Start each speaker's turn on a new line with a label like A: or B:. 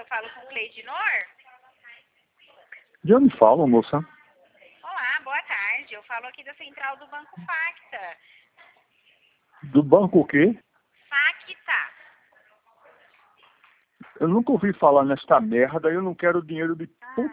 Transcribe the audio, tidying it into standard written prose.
A: falo com o Cleidinor?
B: De onde fala, moça?
A: Olá, boa tarde. Eu falo aqui da central do Banco Facta.
B: Do banco o quê?
A: Facta.
B: Eu nunca ouvi falar nesta merda, eu não quero dinheiro de puta